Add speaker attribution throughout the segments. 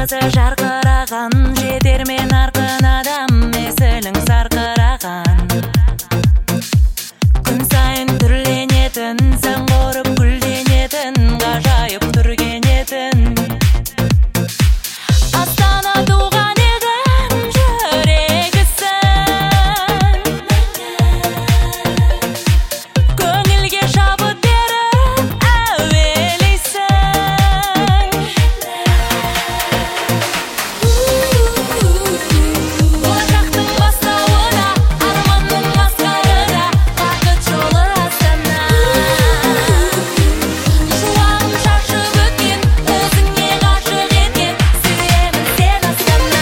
Speaker 1: жұлдызы жарқыраған, жетермен арқын адам есілің сарқыраған. Күн сайын түрленетін, сан қорып күлденетін, ғажайып түргенетін. Астана туған едің жүрегісің, көңілге шабыт беріп әуелейсің. Болашақтың бастауына, арманның асқарына, бақыт жолы Астана. Шуағын шашып өткен, өзіңе ғашық еткен, сүйемін сен Астана.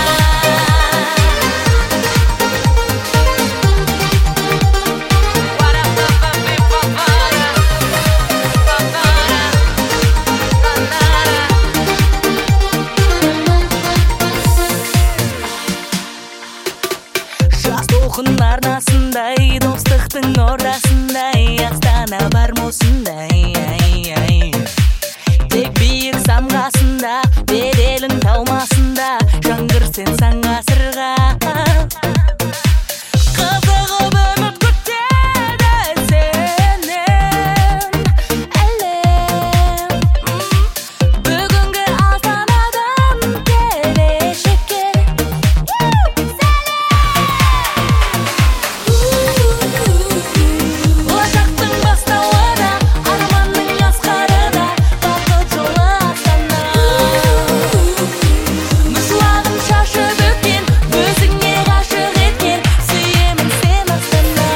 Speaker 1: Жас толқын арнасындай, достықтың ордасындай, Астана бар осындай. Тек биік самғасында, беделің талмасында, жаңғыр сен сан ғасырға. Қызығып үміт күтеді сенен әлем. Бүгінгі Астанадан келешекке болашақтың бастауына, арманның асқарына, бақыт жолы Астана. Шуағын шашып өткен, өзіңе ғашық еткен, сүйемін сен Астана.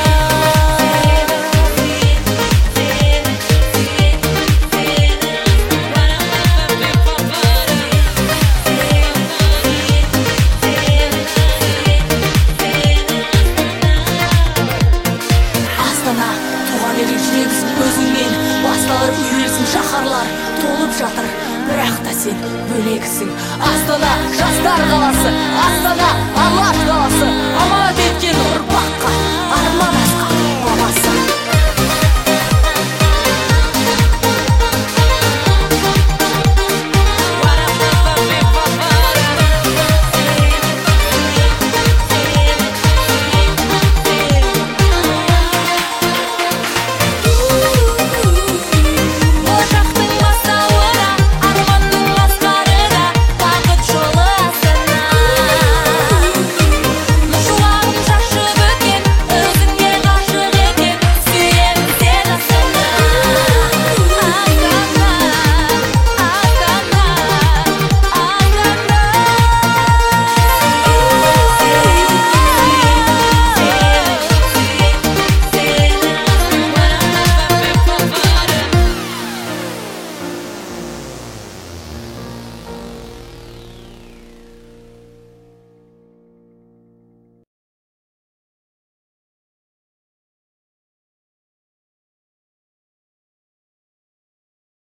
Speaker 1: Астана, туған елің жүрегісің, өзіңмен басталар үйрелсің шаһарлар, толып жатыр, бірақ та сен бөлексің. Астана, жастар қаласы, Астана, алаш қаласы, аманат